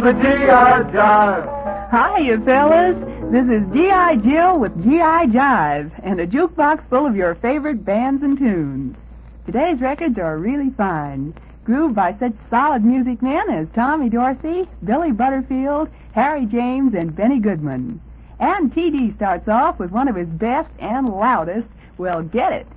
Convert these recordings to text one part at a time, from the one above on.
the G.I. Jive. Hiya, fellas. This is G.I. Jill with G.I. Jive and a jukebox full of your favorite bands and tunes. Today's records are really fine, grooved by such solid music men as Tommy Dorsey, Billy Butterfield, Harry James, and Benny Goodman. And T.D. starts off with one of his best and loudest, well, get it.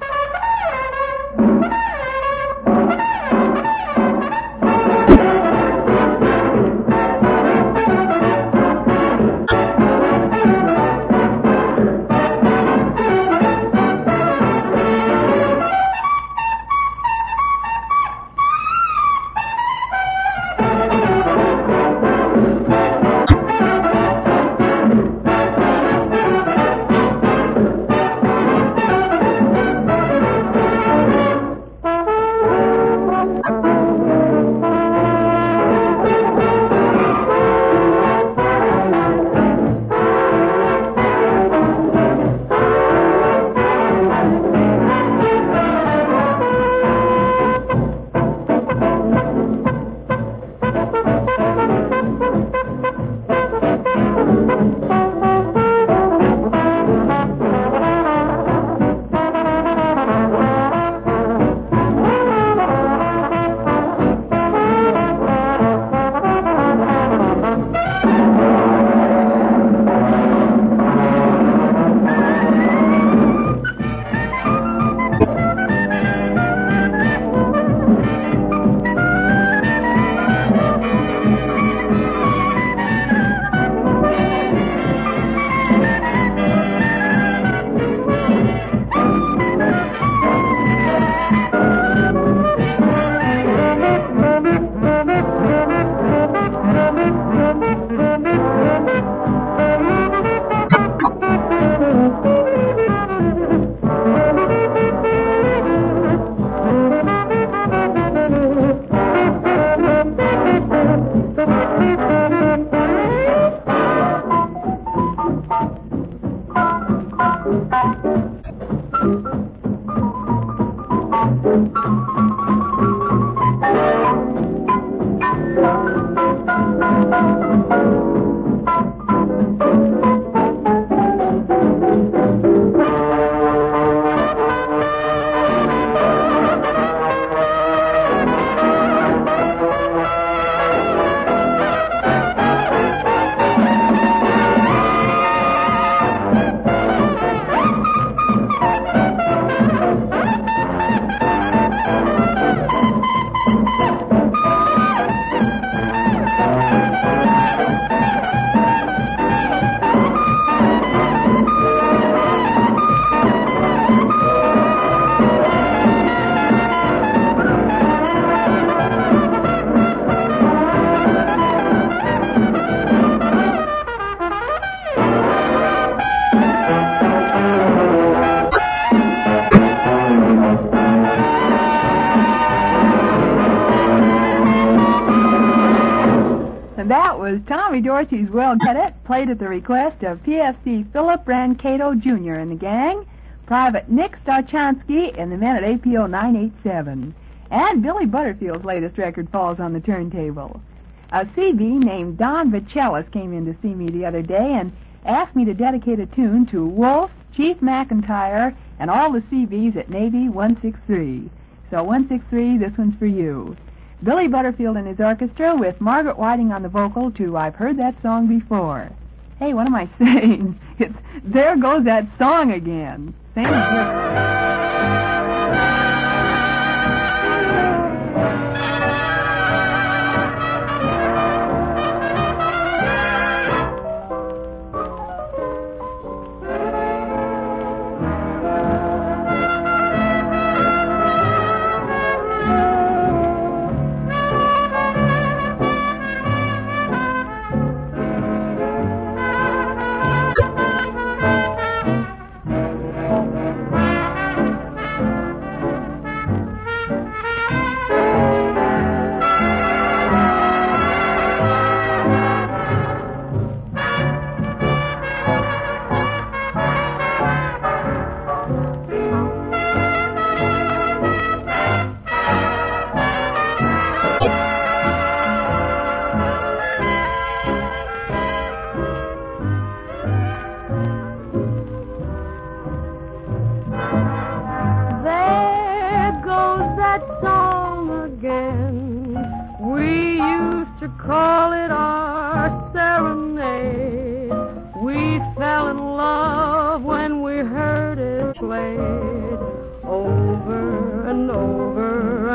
That was Tommy Dorsey's Well Get It, played at the request of PFC Philip Brancato Jr. and the gang, Private Nick Starchansky, and the men at APO 987. And Billy Butterfield's latest record falls on the turntable. A CB named Don Vichelis came in to see me the other day and asked me to dedicate a tune to Wolf, Chief McIntyre, and all the CBs at Navy 163. So 163, this one's for you. Billy Butterfield and his orchestra with Margaret Whiting on the vocal to I've Heard That Song Before. Hey, what am I saying? It's There Goes That Song Again. Same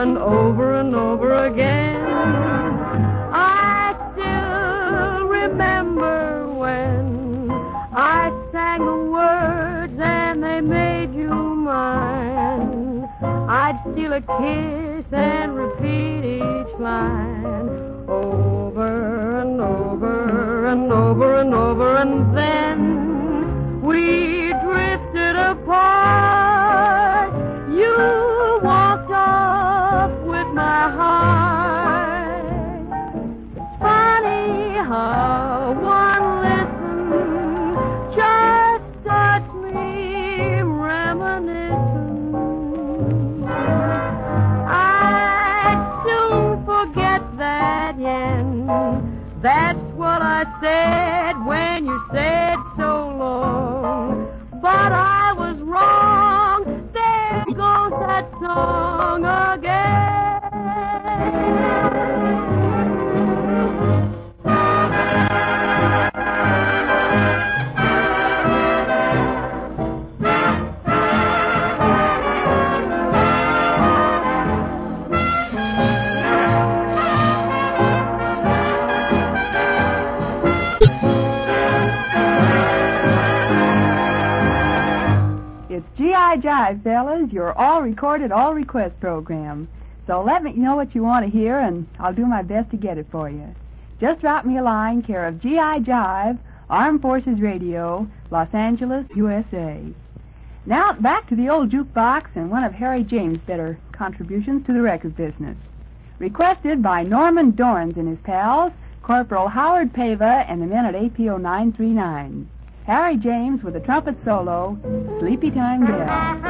and over and over again. I still remember when I sang the words and they made you mine. I'd steal a kiss and repeat each line over and over and over and over, and then we drifted apart. You walked off with my heart. It's funny how one listen just starts me reminiscing. I'd soon forget that yen. That's what I said when you said so long. But I was wrong. There goes that song again. It's G.I. Jive, fellas, your all-recorded, all-request program. So let me know what you want to hear, and I'll do my best to get it for you. Just drop me a line, care of G.I. Jive, Armed Forces Radio, Los Angeles, USA. Now, back to the old jukebox and one of Harry James' better contributions to the record business. Requested by Norman Dorns and his pals, Corporal Howard Pava and the men at APO 939. Harry James with a trumpet solo, Sleepy Time Gal.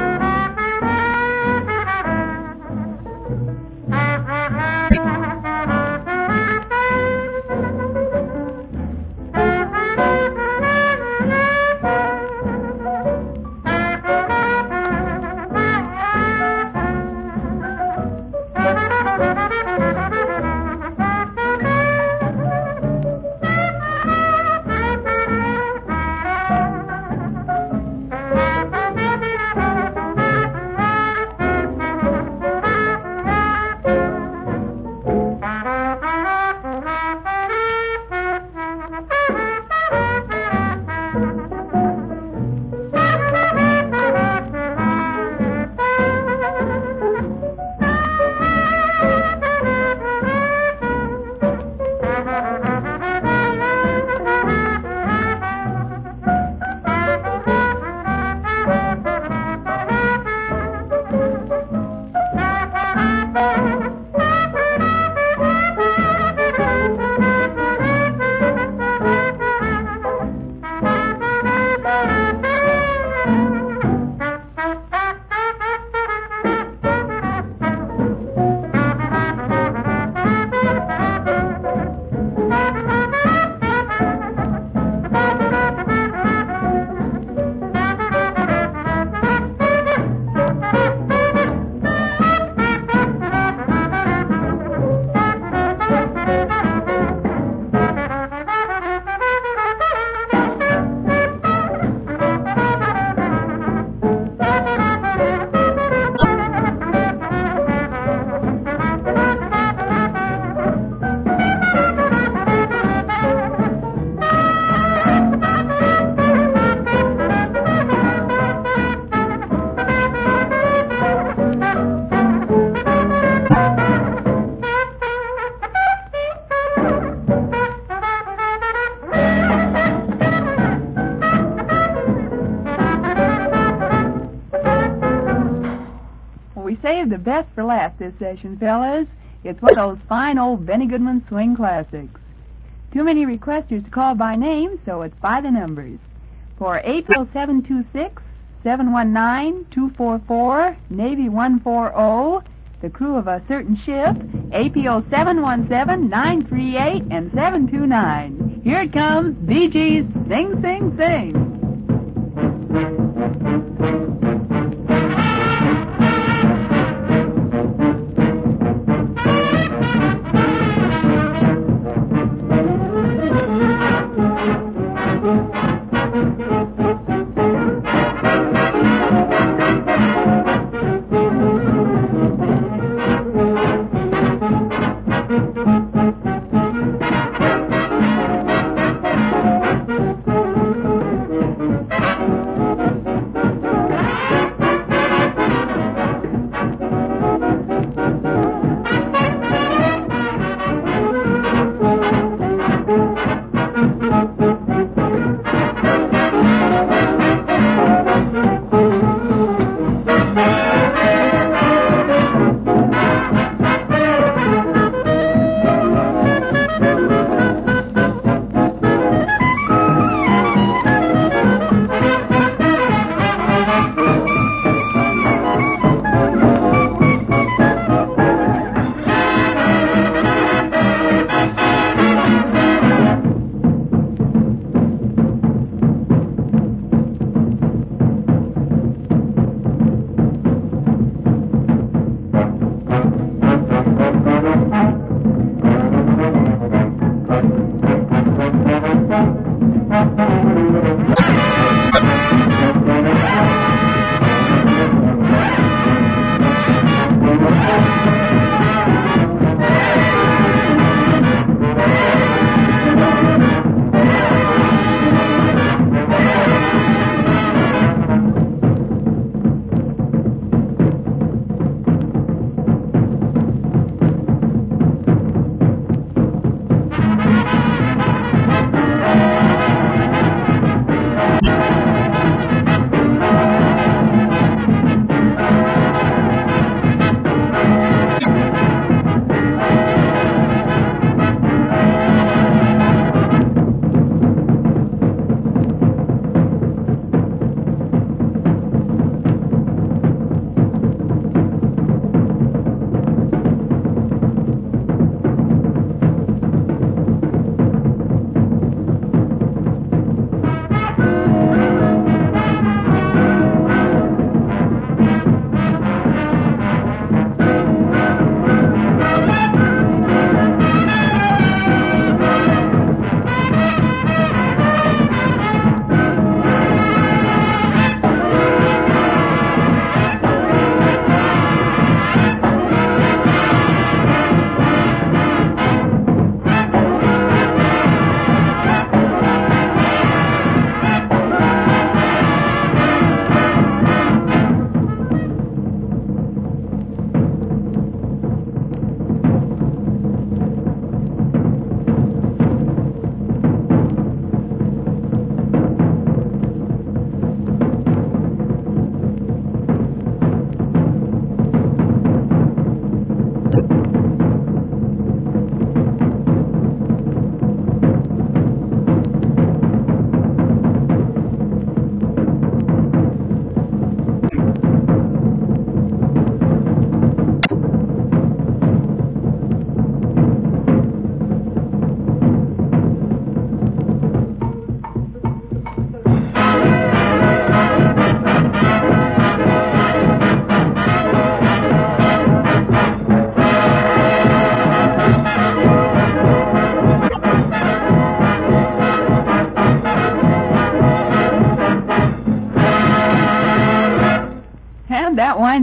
Saved the best for last this session, fellas. It's one of those fine old Benny Goodman swing classics. Too many requesters to call by name, so it's by the numbers. For APO 726-719-244, Navy 140, the crew of a certain ship, APO 717-938 and 729. Here it comes, Bee Gees, Sing, Sing, Sing.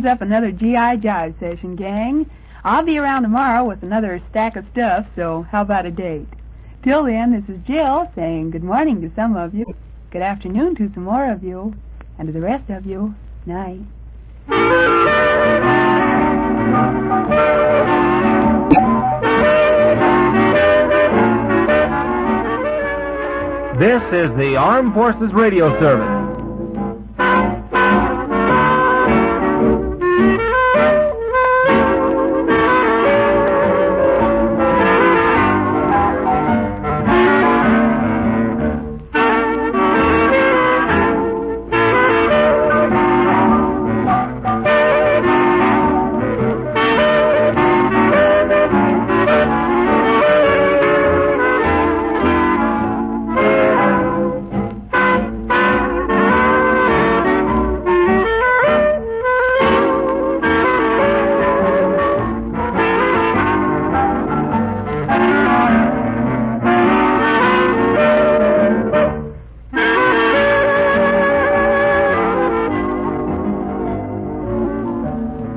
winds up another G.I. Jive session, gang. I'll be around tomorrow with another stack of stuff, so how about a date? Till then, this is Jill saying good morning to some of you, good afternoon to some more of you, and to the rest of you, night. This is the Armed Forces Radio Service.